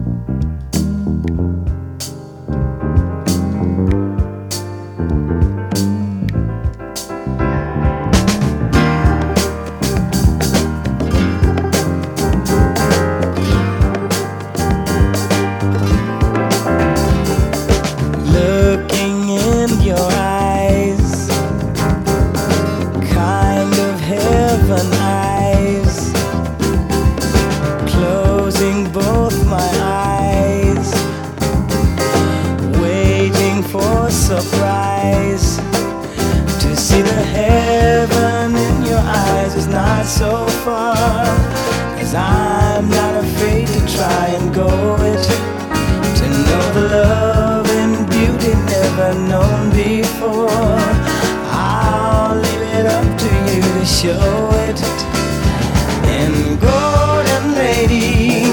Surprise to see the heaven in your eyes is not so far, 'cause I'm not afraid to try and go it, to know the love and beauty never known before. I'll leave it up to you to show it. And golden lady,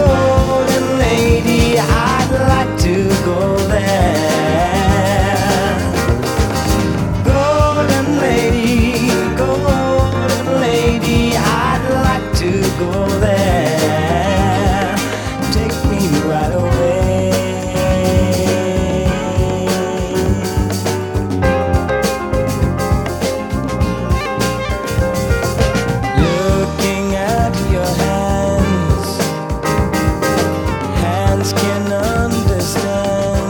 I'd like to go there. Go there, take me right away. Looking at your hands, hands can understand,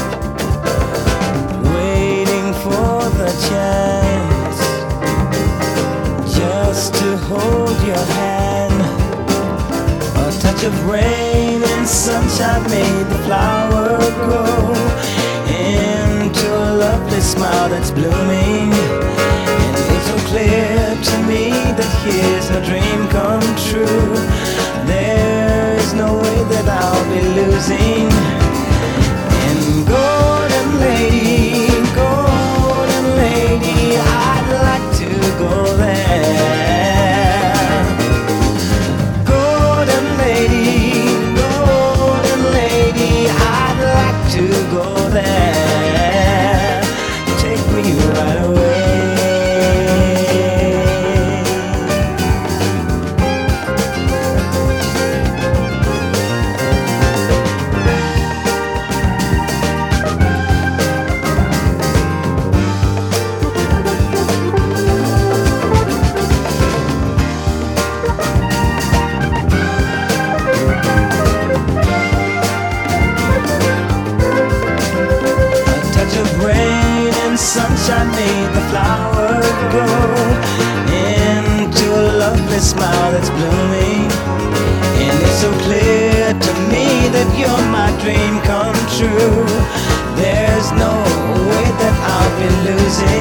waiting for the chance just to hold your hand. Touch of rain and sunshine made the flower grow into a lovely smile that's blooming. And it's so clear to me that here's no dream come true. There's no way that I'll be losing. And golden lady, I'd like to go there. To go there, take me right away. Sunshine made the flower grow into a lovely smile that's blooming. And it's so clear to me that you're my dream come true. There's no way that I'll be losing.